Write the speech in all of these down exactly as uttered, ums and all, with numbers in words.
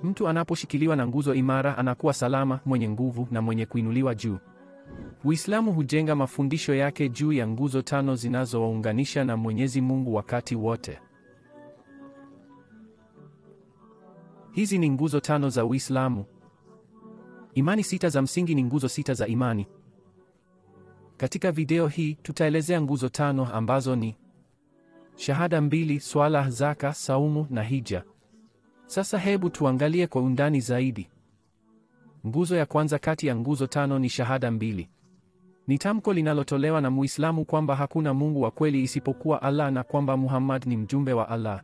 Mtu anaposhikiliwa na nguzo imara anakuwa salama, mwenye nguvu na mwenye kuinuliwa juu. Uislamu hujenga mafundisho yake juu ya nguzo tano zinazowaunganisha na Mwenyezi Mungu wakati wote. Hizi ni nguzo tano za Uislamu. Imani sita za msingi ni nguzo sita za imani. Katika video hii tutaelezea nguzo tano ambazo ni shahada mbili, swala, zaka, saumu na hija. Sasa hebu tuangalie kwa undani zaidi. Nguzo ya kwanza kati ya nguzo tano ni shahada mbili. Ni tamko linalotolewa na Muislamu kwamba hakuna Mungu wa kweli isipokuwa Allah na kwamba Muhammad ni mjumbe wa Allah.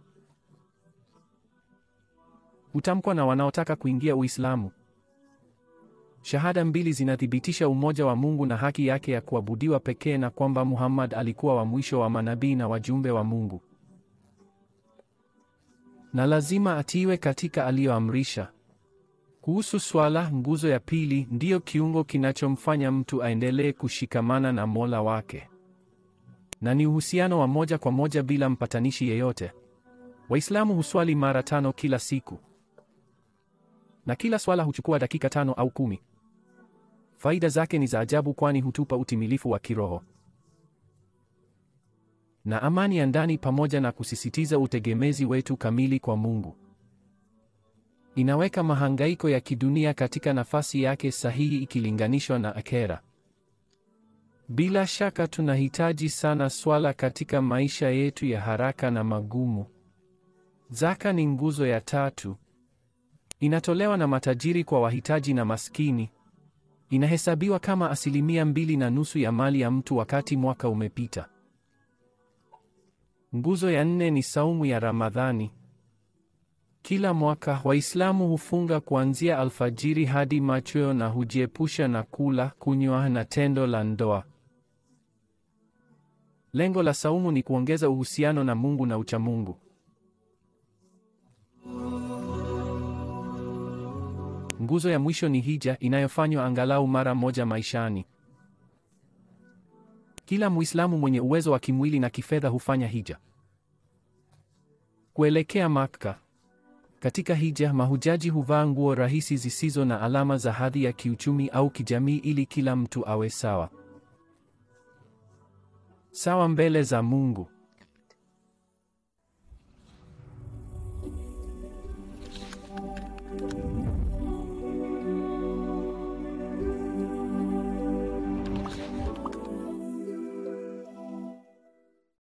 Hutamkwa na wanaotaka kuingia Uislamu. Shahada mbili zinathibitisha umoja wa Mungu na haki yake ya kuabudiwa pekee na kwamba Muhammad alikuwa wa mwisho wa manabii na wajumbe wa Mungu. Na lazima atiiwe katika aliyoamrisha. Kuhusu swala, nguzo ya pili, ndiyo kiungo kinachomfanya mtu aendelee kushikamana na Mola wake. Na ni uhusiano wa moja kwa moja bila mpatanishi yeyote. Waislamu huswali mara tano kila siku. Na kila swala huchukua dakika tano au kumi. Faida zake ni za ajabu kwani hutupa utimilifu wa kiroho na amani ya ndani pamoja na kusisitiza utegemezi wetu kamili kwa Mungu. Inaweka mahangaiko ya kidunia katika nafasi yake sahihi ikilinganishwa na akhera. Bila shaka tunahitaji sana swala katika maisha yetu ya haraka na magumu. Zaka ni nguzo ya tatu. Inatolewa na matajiri kwa wahitaji na maskini. Inahesabiwa kama asilimia mbili na nusu ya mali ya mtu wakati mwaka umepita. Nguzo ya nne ni saumu ya Ramadhani. Kila mwaka Waislamu hufunga kuanzia alfajiri hadi machweo na hujiepusha na kula, kunywa na tendo la ndoa. Lengo la saumu ni kuongeza uhusiano na Mungu na uchamungu. Nguzo ya mwisho ni hija, inayofanywa angalau mara moja maishani. Kila Muislamu mwenye uwezo wa kimwili na kifedha hufanya hija kuelekea Makka. Katika hija, mahujaji huvaa nguo rahisi zisizo na alama za hadhi ya kiuchumi au kijamii ili kila mtu awe sawa sawa mbele za Mungu.